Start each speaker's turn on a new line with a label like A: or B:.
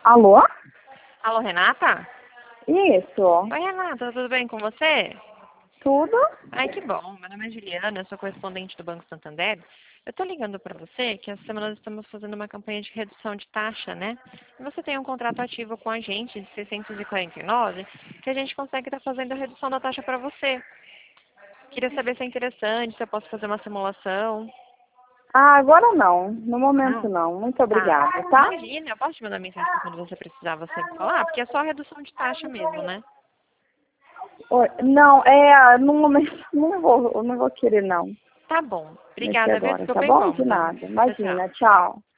A: Alô?
B: Alô, Renata?
A: Isso.
B: Oi, Renata, tudo bem com você?
A: Tudo?
B: Ai, que bom. Meu nome é Juliana, eu sou correspondente do Banco Santander. Eu estou ligando para você que essa semana nós estamos fazendo uma campanha de redução de taxa, né? E você tem um contrato ativo com a gente de 649, que a gente consegue estar fazendo a redução da taxa para você. Queria saber se é interessante, se eu posso fazer uma simulação.
A: Ah, agora não. No momento
B: Não?
A: não. Muito
B: Tá.
A: obrigada, tá?
B: Imagina, eu posso te mandar mensagem quando você precisar, você falar, porque é só redução de taxa mesmo, né?
A: Oi, não, no momento não vou querer não.
B: Tá bom.
A: Mexer
B: Obrigada, viu?
A: agora, tá
B: Desculpa a
A: bom? De
B: incômoda.
A: nada.
B: Tchau, tchau.
A: Imagina, tchau.